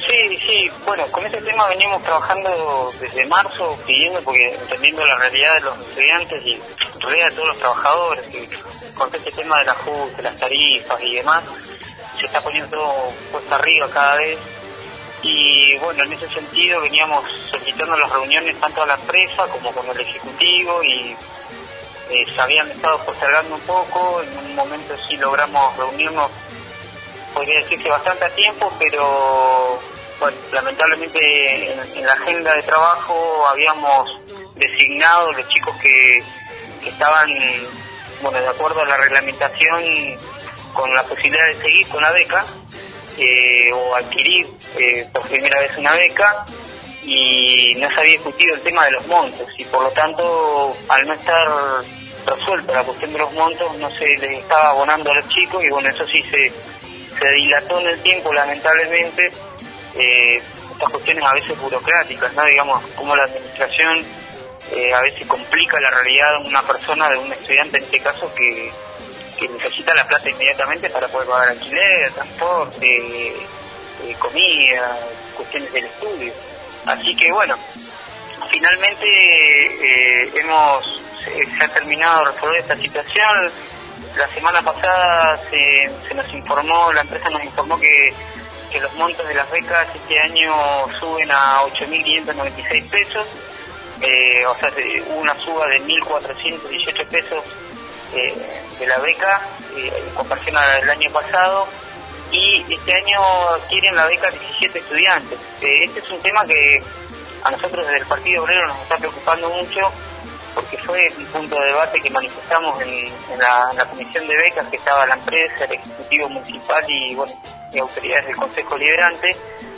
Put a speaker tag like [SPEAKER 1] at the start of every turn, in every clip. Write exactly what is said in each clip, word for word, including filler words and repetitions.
[SPEAKER 1] Sí, sí, bueno, con este tema venimos trabajando desde marzo, pidiendo, porque entendiendo la realidad de los estudiantes y en realidad de todos los trabajadores, que con este tema del ajuste, las tarifas y demás, se está poniendo todo puesto arriba cada vez. Y bueno, en ese sentido veníamos solicitando las reuniones tanto a la empresa como con el Ejecutivo y eh, se habían estado postergando un poco. En un momento sí logramos reunirnos, podría decirse bastante a tiempo, pero bueno, lamentablemente en, en la agenda de trabajo habíamos designado los chicos que, que estaban, bueno, de acuerdo a la reglamentación, con la posibilidad de seguir con la beca eh, o adquirir eh, por primera vez una beca, y no se había discutido el tema de los montos y por lo tanto, al no estar resuelta la cuestión de los montos, no se les estaba abonando a los chicos y bueno, eso sí se se dilató en el tiempo, lamentablemente. Eh, estas cuestiones a veces burocráticas, ¿no? Digamos, como la administración eh, a veces complica la realidad de una persona, de un estudiante en este caso, que, que necesita la plata inmediatamente para poder pagar alquiler, transporte, eh, comida, cuestiones del estudio. Así que bueno, finalmente eh, hemos se, se ha terminado de resolver esta situación. La semana pasada se, se nos informó, la empresa nos informó que, que los montos de las becas este año suben a ocho mil quinientos noventa y seis pesos, eh, o sea, hubo una suba de mil cuatrocientos dieciocho pesos eh, de la beca eh, en comparación al año pasado, y este año quieren la beca diecisiete estudiantes. Eh, este es un tema que a nosotros desde el Partido Obrero nos está preocupando mucho, porque fue un punto de debate que manifestamos en, en, la, en la comisión de becas, que estaba la empresa, el Ejecutivo Municipal y, bueno, y autoridades del Consejo Liberante,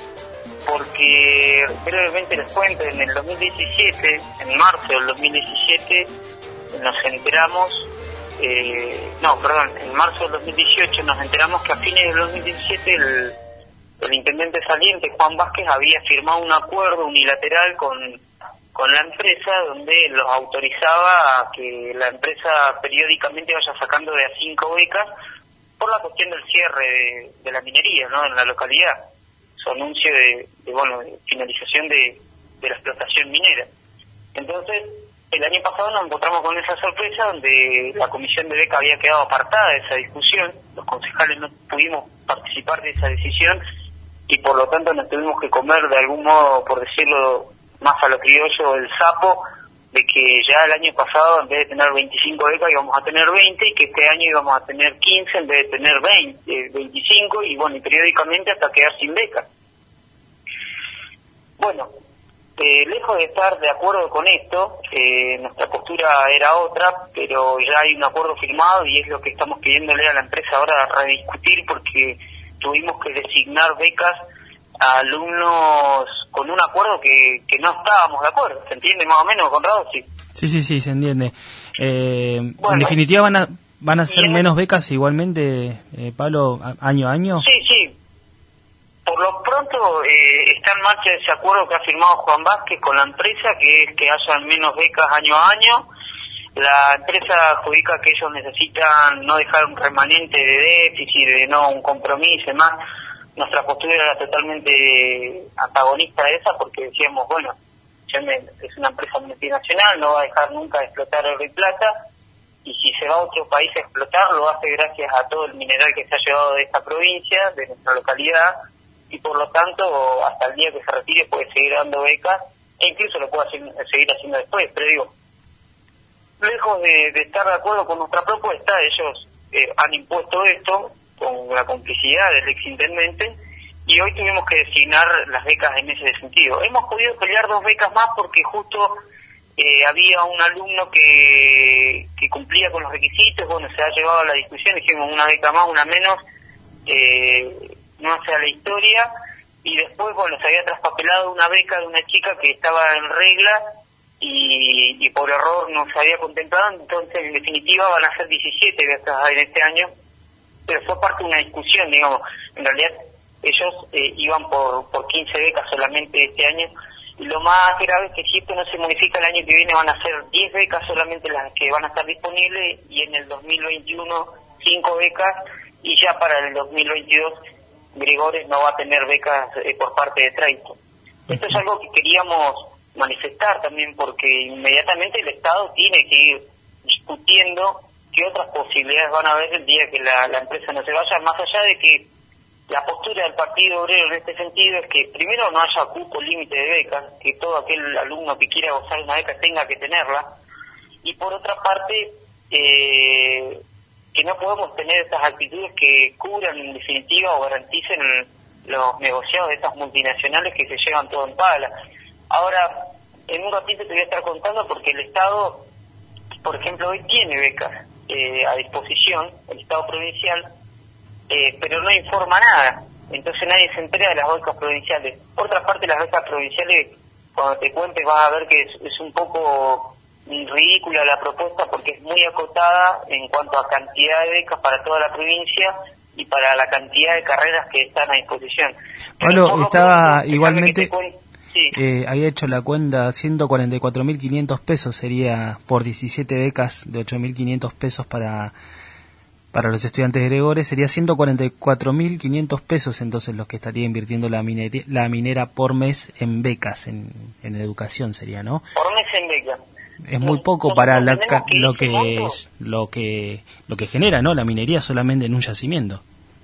[SPEAKER 1] porque brevemente les cuento, en el dos mil diecisiete, en marzo del dos mil diecisiete, nos enteramos, eh, no, perdón, en marzo del dos mil dieciocho nos enteramos que a fines del dos mil diecisiete el, el intendente saliente, Juan Vázquez, había firmado un acuerdo unilateral con con la empresa, donde los autorizaba a que la empresa periódicamente vaya sacando de a cinco becas por la cuestión del cierre de, de la minería, ¿no?, en la localidad, su anuncio de, de bueno, de finalización de, de la explotación minera. Entonces, el año pasado nos encontramos con esa sorpresa, donde la comisión de beca había quedado apartada de esa discusión, los concejales no pudimos participar de esa decisión y por lo tanto nos tuvimos que comer de algún modo, por decirlo más a lo criollo, el sapo, de que ya el año pasado en vez de tener veinticinco becas íbamos a tener veinte, y que este año íbamos a tener quince en vez de tener veinte, veinticinco, y bueno, y periódicamente hasta quedar sin becas. Bueno, eh, lejos de estar de acuerdo con esto, eh, nuestra postura era otra, pero ya hay un acuerdo firmado y es lo que estamos pidiéndole a la empresa ahora a rediscutir, porque tuvimos que designar becas a alumnos con un acuerdo que, que no estábamos de acuerdo. ¿Se entiende más o menos, Conrado? Sí,
[SPEAKER 2] sí, sí, sí, se entiende. Eh,
[SPEAKER 1] bueno,
[SPEAKER 2] en definitiva, ¿van a van a ser menos becas igualmente, eh, Pablo, año a año?
[SPEAKER 1] Sí, sí. Por lo pronto eh, está en marcha ese acuerdo que ha firmado Juan Vázquez con la empresa, que es que hayan menos becas año a año. La empresa adjudica que ellos necesitan no dejar un remanente de déficit, de no un compromiso y más. Nuestra postura era totalmente antagonista a esa, porque decíamos, bueno, es una empresa multinacional, no va a dejar nunca de explotar oro y plata, y si se va a otro país a explotar, lo hace gracias a todo el mineral que se ha llevado de esta provincia, de nuestra localidad, y por lo tanto, hasta el día que se retire puede seguir dando becas, e incluso lo puede hacer, seguir haciendo después. Pero digo, lejos de, de estar de acuerdo con nuestra propuesta, ellos eh, han impuesto esto con la complicidad del exintendente, y hoy tuvimos que designar las becas en ese sentido. Hemos podido pelear dos becas más porque justo eh, había un alumno que, que cumplía con los requisitos. Bueno, se ha llevado a la discusión, dijimos una beca más, una menos, eh, no hace la historia, y después, bueno, se había traspapelado una beca de una chica que estaba en regla y, y por error no se había contemplado, entonces en definitiva van a ser diecisiete becas en este año, pero fue parte de una discusión, digamos. En realidad ellos eh, iban por, por quince becas solamente este año, y lo más grave es que si esto no se modifica el año que viene van a ser diez becas solamente las que van a estar disponibles, y en el dos mil veintiuno cinco becas, y ya para el dos mil veintidós Gregores no va a tener becas eh, por parte de Trayton. Esto es algo que queríamos manifestar también, porque inmediatamente el Estado tiene que ir discutiendo qué otras posibilidades van a haber el día que la, la empresa no se vaya, más allá de que la postura del Partido Obrero en este sentido es que primero no haya cupo límite de becas, que todo aquel alumno que quiera gozar de una beca tenga que tenerla, y por otra parte eh, que no podemos tener estas actitudes que cubran en definitiva o garanticen los negociados de estas multinacionales que se llevan todo en pala. Ahora, en un ratito te voy a estar contando porque el Estado, por ejemplo, hoy tiene becas eh, a disposición, el Estado provincial, eh, pero no informa nada, entonces nadie se entera de las becas provinciales. Por otra parte, las becas provinciales, cuando te cuentes vas a ver que es, es un poco ridícula la propuesta porque es muy acotada en cuanto a cantidad de becas para toda la provincia y para la cantidad de carreras que están a disposición.
[SPEAKER 2] Pablo, estaba
[SPEAKER 1] ejemplo,
[SPEAKER 2] igualmente,
[SPEAKER 1] sí.
[SPEAKER 2] eh, había hecho la cuenta, ciento cuarenta y cuatro mil quinientos pesos sería por diecisiete becas de ocho mil quinientos pesos para para los estudiantes de Gregores, sería ciento cuarenta y cuatro mil quinientos pesos entonces los que estaría invirtiendo la minería, la minera por mes en becas, en, en educación sería, ¿no?
[SPEAKER 1] Por mes en becas.
[SPEAKER 2] Es muy poco para la, que lo que es, lo que lo que genera, ¿no? La minería solamente en un yacimiento.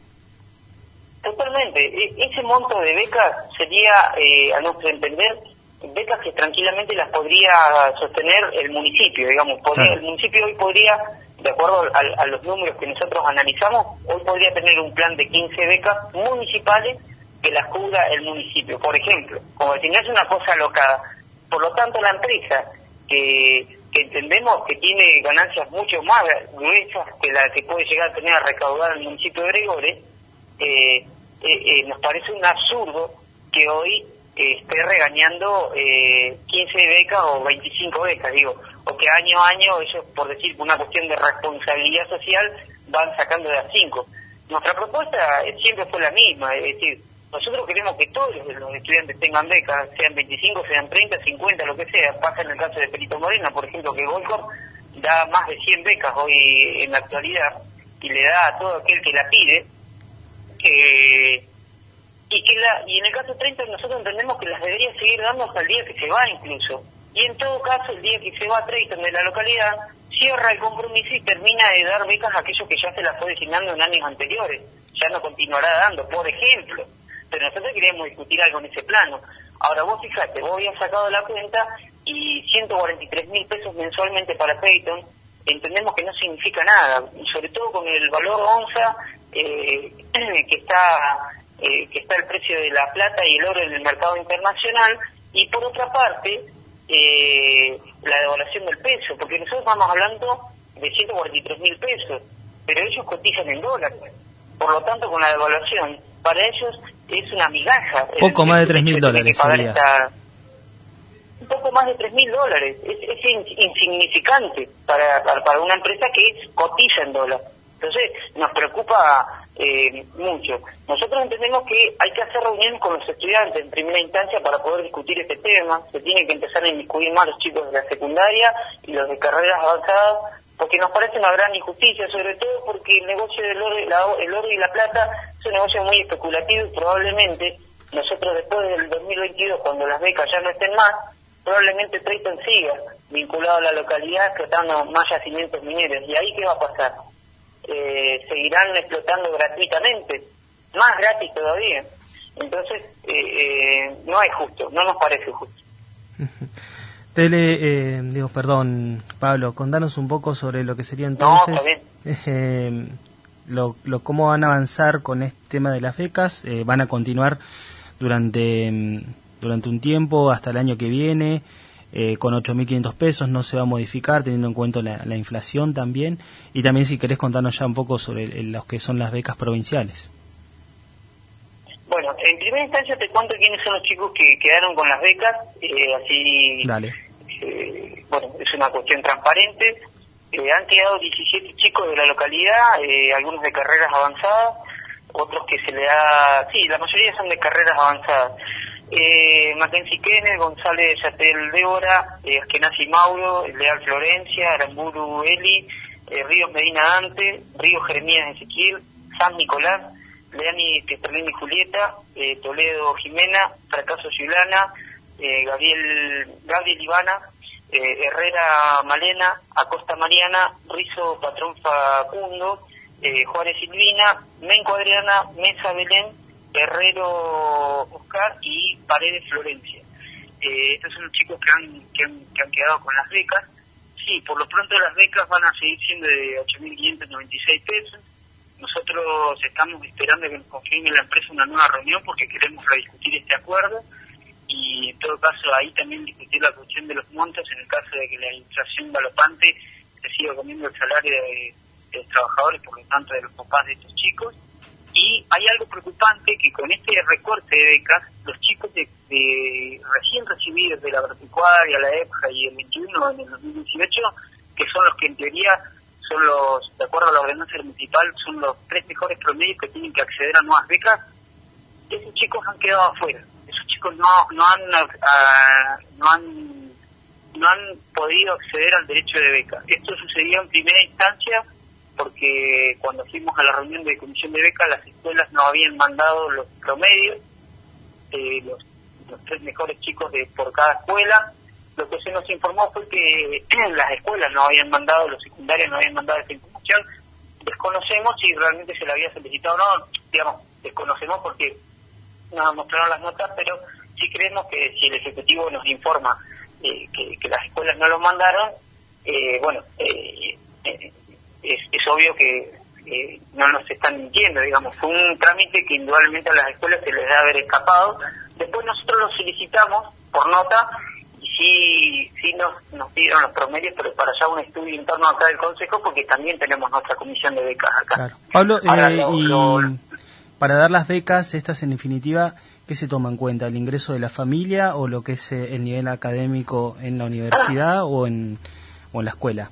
[SPEAKER 1] Totalmente. E- ese monto de becas sería, eh, a nuestro entender, becas que tranquilamente las podría sostener el municipio, digamos. Podría, claro. El municipio hoy podría, de acuerdo a, a los números que nosotros analizamos, hoy podría tener un plan de quince becas municipales que las cubra el municipio. Por ejemplo, como si no es una cosa alocada. Por lo tanto, la empresa que, que entendemos que tiene ganancias mucho más gruesas que la que puede llegar a tener a recaudar el municipio de Gregores, eh, eh, eh, nos parece un absurdo que hoy eh, esté regañando eh, quince becas o veinticinco becas, digo, o que año a año, ellos, por decir, por una cuestión de responsabilidad social, van sacando de a cinco. Nuestra propuesta siempre fue la misma, es decir, nosotros queremos que todos los estudiantes tengan becas, sean veinticinco, sean treinta, cincuenta, lo que sea. Pasa en el caso de Perito Moreno, por ejemplo, que Goldcorp da más de cien becas hoy en la actualidad y le da a todo aquel que la pide. Eh, y que la y en el caso treinta nosotros entendemos que las debería seguir dando hasta el día que se va incluso. Y en todo caso, el día que se va a Trayton de la localidad, cierra el compromiso y termina de dar becas a aquellos que ya se las fue designando en años anteriores. Ya no continuará dando, por ejemplo. Pero nosotros queríamos discutir algo en ese plano. Ahora vos fijate, vos habías sacado la cuenta y ciento cuarenta y tres mil pesos mensualmente para Trayton, entendemos que no significa nada, sobre todo con el valor onza eh, que está eh, que está el precio de la plata y el oro en el mercado internacional, y por otra parte eh, la devaluación del peso, porque nosotros estamos hablando de ciento cuarenta y tres mil pesos, pero ellos cotizan en dólares, por lo tanto con la devaluación para ellos es una migaja.
[SPEAKER 2] Poco el, más de tres mil dólares sería.
[SPEAKER 1] Esta, un poco más de tres mil dólares. Es, es in, insignificante para, para, para una empresa que cotiza en dólares. Entonces, nos preocupa eh, mucho. Nosotros entendemos que hay que hacer reuniones con los estudiantes en primera instancia para poder discutir este tema. Se tienen que empezar a inmiscuir más los chicos de la secundaria y los de carreras avanzadas, porque nos parece una gran injusticia, sobre todo porque el negocio del oro, la, el oro y la plata es un negocio muy especulativo y probablemente nosotros después del dos mil veintidós, cuando las becas ya no estén más, probablemente Trayton siga vinculado a la localidad explotando más yacimientos mineros. ¿Y ahí qué va a pasar? Eh, seguirán explotando gratuitamente, más gratis todavía. Entonces, eh, eh, no es justo, no nos parece justo.
[SPEAKER 2] Tele, eh, digo, perdón, Pablo, contanos un poco sobre lo que sería entonces, no, eh, lo, lo, cómo van a avanzar con este tema de las becas. Eh, van a continuar durante durante un tiempo hasta el año que viene eh, con ocho mil quinientos pesos, no se va a modificar teniendo en cuenta la, la inflación también, y también si querés contarnos ya un poco sobre el, el, los que son las becas provinciales.
[SPEAKER 1] Bueno, en primera instancia te cuento quiénes son los chicos que quedaron con las becas, eh, así,
[SPEAKER 2] Dale.
[SPEAKER 1] Eh, bueno, es una cuestión transparente. Eh, han quedado diecisiete chicos de la localidad, eh, algunos de carreras avanzadas, otros que se le da, sí, la mayoría son de carreras avanzadas. Eh, Mackenzie Kenneth, González Yatel Débora, eh, Askenazi Mauro, Leal Florencia, Aramburu Eli, eh, Ríos Medina Dante, Ríos Jeremías Ezequiel, San Nicolás, Leani Petrolini Julieta, eh, Toledo Jimena, Fracaso Yulana, eh, Gabriel, Gabriel Ivana, eh, Herrera Malena, Acosta Mariana, Rizo Patrón Facundo, eh, Juárez Silvina, Menco Adriana, Mesa Belén, Herrero Oscar y Paredes Florencia. Eh, estos son los chicos que han, que han, que han quedado con las becas. Sí, por lo pronto las becas van a seguir siendo de ocho mil quinientos noventa y seis pesos. Nosotros estamos esperando que nos confirme la empresa una nueva reunión porque queremos rediscutir este acuerdo y en todo caso ahí también discutir la cuestión de los montos en el caso de que la inflación galopante se siga comiendo el salario de, de los trabajadores, por lo tanto de los papás de estos chicos. Y hay algo preocupante que con este recorte de becas, los chicos de, de recién recibidos de la agropecuaria, la EPJA y el veintiuno en el dos mil dieciocho, que son los que en teoría son los, de acuerdo a la ordenanza municipal, son los tres mejores promedios que tienen que acceder a nuevas becas, esos chicos han quedado afuera. Esos chicos no, no han, uh, no han, no han podido acceder al derecho de beca. Esto sucedió en primera instancia porque cuando fuimos a la reunión de comisión de becas, las escuelas no habían mandado los promedios, eh, los, los tres mejores chicos de por cada escuela. Lo que se nos informó fue que las escuelas no habían mandado, los secundarios no habían mandado esa información. Desconocemos si realmente se la había solicitado o no, digamos, desconocemos porque no nos mostraron las notas, pero sí creemos que si el Ejecutivo nos informa eh, que, que las escuelas no lo mandaron, eh, bueno, eh, eh, es, es obvio que eh, no nos están mintiendo, digamos, fue un trámite que indudablemente a las escuelas se les debe haber escapado. Después nosotros lo solicitamos por nota y sí, sí nos, nos pidieron los promedios, pero para allá un estudio interno acá del Consejo, porque también tenemos nuestra comisión de becas acá.
[SPEAKER 2] Claro. Pablo,
[SPEAKER 1] Ahora,
[SPEAKER 2] eh,
[SPEAKER 1] lo,
[SPEAKER 2] y
[SPEAKER 1] lo,
[SPEAKER 2] para dar las becas, estas en definitiva, ¿qué se toma en cuenta? ¿El ingreso de la familia o lo que es eh, el nivel académico en la universidad ah. o en o en la escuela?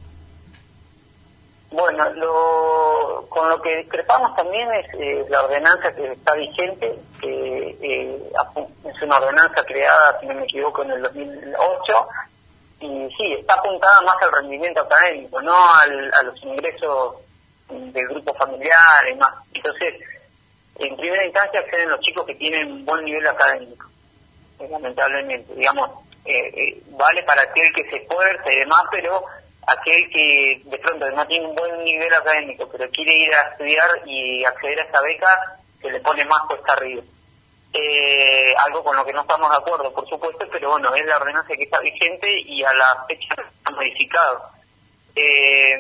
[SPEAKER 1] Bueno, lo, con lo que discrepamos también es eh, la ordenanza que está vigente, que eh, es una ordenanza creada, si no me equivoco, en el dos mil ocho, y sí, está apuntada más al rendimiento académico, no al, a los ingresos del grupo familiar y más. Entonces, en primera instancia acceden los chicos que tienen buen nivel académico, eh, lamentablemente, digamos, eh, eh, vale para aquel que se esfuerza y demás, pero aquel que de pronto no tiene un buen nivel académico, pero quiere ir a estudiar y acceder a esta beca, se le pone más cuesta arriba. Eh, algo con lo que no estamos de acuerdo, por supuesto, pero bueno, es la ordenanza que está vigente y a la fecha está modificado. Eh,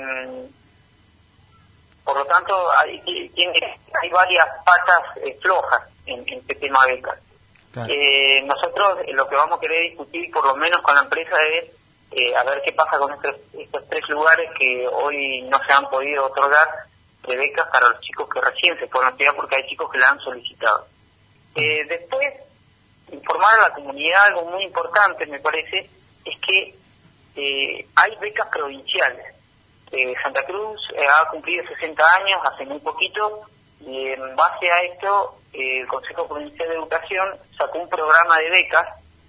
[SPEAKER 1] por lo tanto, hay, tiene, hay varias patas eh, flojas en, en este tema de becas. Claro. Eh, nosotros eh, lo que vamos a querer discutir, por lo menos con la empresa, es Eh, a ver qué pasa con estos, estos tres lugares que hoy no se han podido otorgar de becas para los chicos que recién se fueron a estudiar, porque hay chicos que la han solicitado. Eh, después, informar a la comunidad, algo muy importante me parece, es que eh, hay becas provinciales. Eh, Santa Cruz eh, ha cumplido sesenta años hace muy poquito y en base a esto eh, el Consejo Provincial de Educación sacó un programa de becas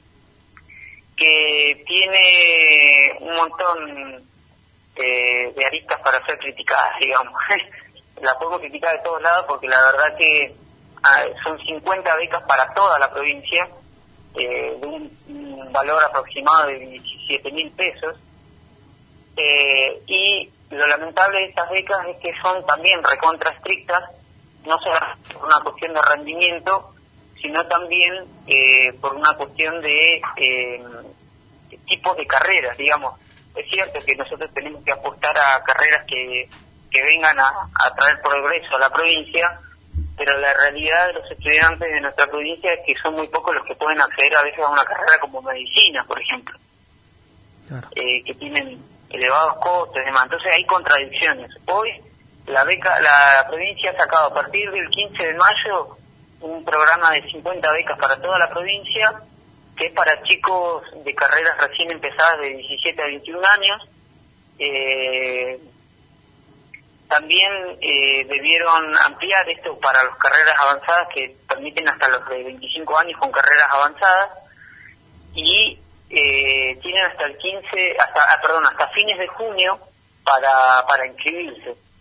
[SPEAKER 1] que tiene un montón eh, de aristas para ser criticadas, digamos. La podemos criticar de todos lados porque la verdad que ah, son cincuenta becas para toda la provincia, eh, de un, un valor aproximado de diecisiete mil pesos, eh, y lo lamentable de estas becas es que son también recontra estrictas, no solo por una cuestión de rendimiento, sino también eh, por una cuestión de eh, tipos de carreras, digamos. Es cierto que nosotros tenemos que apostar a carreras que, que vengan a, a traer progreso a la provincia, pero la realidad de los estudiantes de nuestra provincia es que son muy pocos los que pueden acceder a veces a una carrera como medicina, por ejemplo, claro. eh, que tienen elevados costos y demás. Entonces hay contradicciones. Hoy la beca, la provincia ha sacado a partir del quince de mayo un programa de cincuenta becas para toda la provincia, que es para chicos de carreras recién empezadas de diecisiete a veintiún años. Eh, también eh, debieron ampliar esto para las carreras avanzadas, que permiten hasta los de veinticinco años con carreras avanzadas, y eh, tienen hasta el quince, hasta ah, perdón, hasta fines de junio para para inscribirse.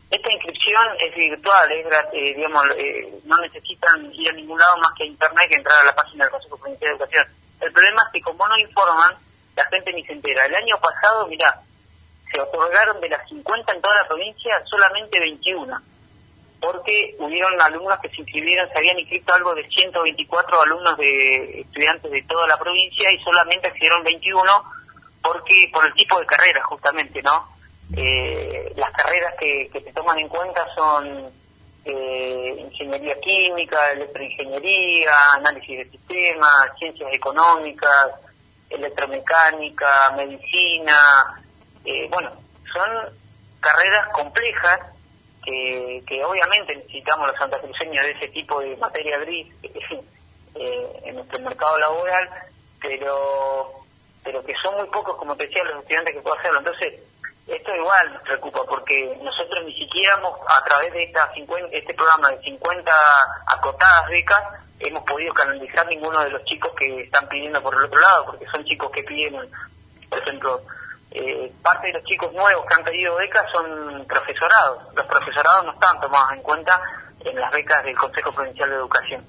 [SPEAKER 1] esta inscripción es virtual, es eh, digamos, eh, no necesitan ir a ningún lado más que a internet que entrar a la página del Consejo Provincial de Educación. El problema es que como no informan, la gente ni se entera. El año pasado, mirá, se otorgaron de las cincuenta en toda la provincia solamente veintiuno, porque hubieron alumnos que se inscribieron, se habían inscrito algo de ciento veinticuatro alumnos de estudiantes de toda la provincia y solamente accedieron veintiuno porque por el tipo de carreras justamente, ¿no? Eh, las carreras que, que se toman en cuenta son eh, ingeniería química, electroingeniería, análisis de sistemas, ciencias económicas, electromecánica, medicina, eh, bueno, son carreras complejas que, que obviamente necesitamos los santacruceños de ese tipo de materia gris eh, en nuestro mercado laboral, pero pero que son muy pocos, como te decía, los estudiantes que pueden hacerlo. Entonces, esto igual nos preocupa, porque nosotros ni siquiera hemos, a través de esta cincuenta, este programa de cincuenta acotadas becas, hemos podido canalizar ninguno de los chicos que están pidiendo por el otro lado, porque son chicos que piden, por ejemplo, eh, parte de los chicos nuevos que han pedido becas son profesorados. Los profesorados no están tomados en cuenta en las becas del Consejo Provincial de Educación.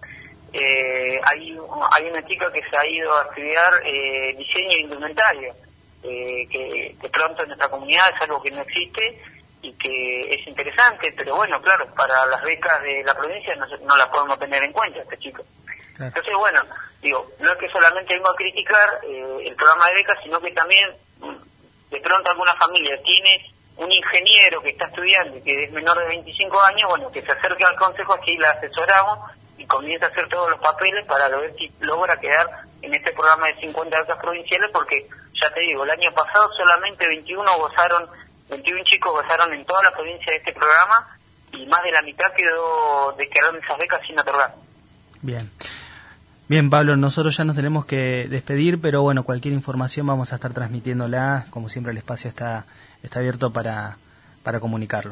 [SPEAKER 1] Eh, hay, hay una chica que se ha ido a estudiar eh, diseño e indumentario, eh, que de pronto en nuestra comunidad es algo que no existe y que es interesante, pero bueno, claro, para las becas de la provincia no, no la podemos tener en cuenta este chico. Claro. Entonces, bueno, digo, no es que solamente vengo a criticar eh, el programa de becas, sino que también de pronto alguna familia tiene un ingeniero que está estudiando y que es menor de veinticinco años, bueno, que se acerque al consejo, así la asesoramos y comienza a hacer todos los papeles para ver si logra quedar en este programa de cincuenta becas provinciales, porque ya te digo, el año pasado solamente veintiuno gozaron, veintiún chicos gozaron en toda la provincia de este programa y más de la mitad quedó de quedaron esas becas sin otorgar.
[SPEAKER 2] Bien. Bien, Pablo, nosotros ya nos tenemos que despedir, pero bueno, cualquier información vamos a estar transmitiéndola, como siempre el espacio está está abierto para para comunicarlo.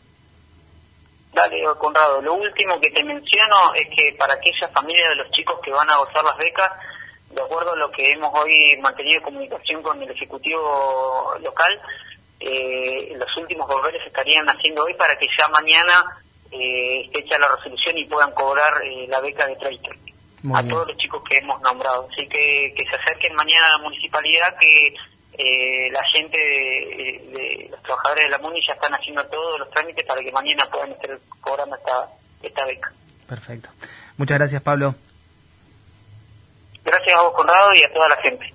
[SPEAKER 1] Dale, Conrado, lo último que te menciono es que para aquellas familias de los chicos que van a gozar las becas, de acuerdo a lo que hemos hoy mantenido comunicación con el Ejecutivo local, eh, los últimos deberes se estarían haciendo hoy para que ya mañana eh, esté hecha la resolución y puedan cobrar eh, la beca de Traitor a bien. Todos los chicos que hemos nombrado. Así que que se acerquen mañana a la municipalidad, que eh, la gente de, de los trabajadores de la MUNI ya están haciendo todos los trámites para que mañana puedan estar cobrando esta, esta beca.
[SPEAKER 2] Perfecto. Muchas gracias, Pablo.
[SPEAKER 1] Gracias a vos, Conrado, y a toda la gente.